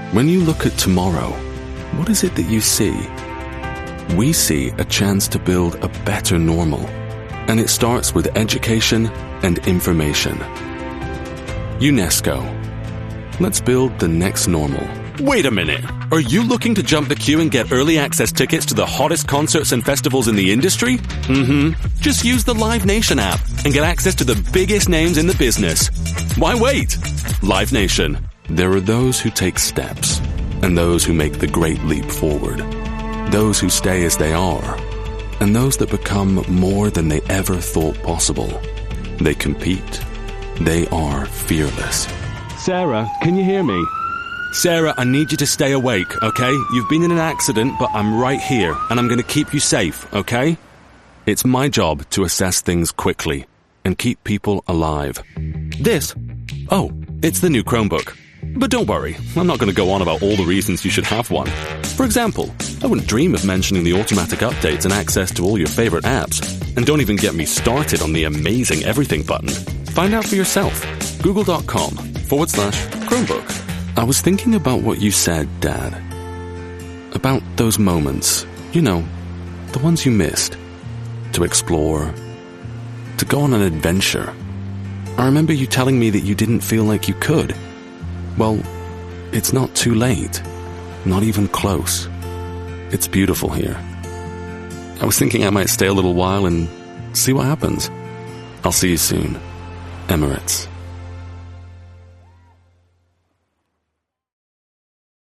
When you look at tomorrow, what is it that you see? We see a chance to build a better normal, and it starts with education and information. UNESCO. Let's build the next normal. Wait a minute. Are you looking to jump the queue and get early access tickets to the hottest concerts and festivals in the industry? Just use the Live Nation app and get access to the biggest names in the business. Why wait? Live Nation. There are those who take steps, and those who make the great leap forward. Those who stay as they are, and those that become more than they ever thought possible. They compete. They are fearless. Sarah, can you hear me? Sarah, I need you to stay awake, okay? You've been in an accident, but I'm right here, and I'm going to keep you safe, okay? It's my job to assess things quickly and keep people alive. This? Oh, it's the new Chromebook. But don't worry, I'm not going to go on about all the reasons you should have one. For example, I wouldn't dream of mentioning the automatic updates and access to all your favorite apps. And don't even get me started on the amazing everything button. Find out for yourself. Google.com/Chromebook. I was thinking about what you said, Dad. About those moments, you know, the ones you missed. To explore, to go on an adventure. I remember you telling me that you didn't feel like you could. Well, it's not too late. Not even close. It's beautiful here. I was thinking I might stay a little while and see what happens. I'll see you soon. Emirates.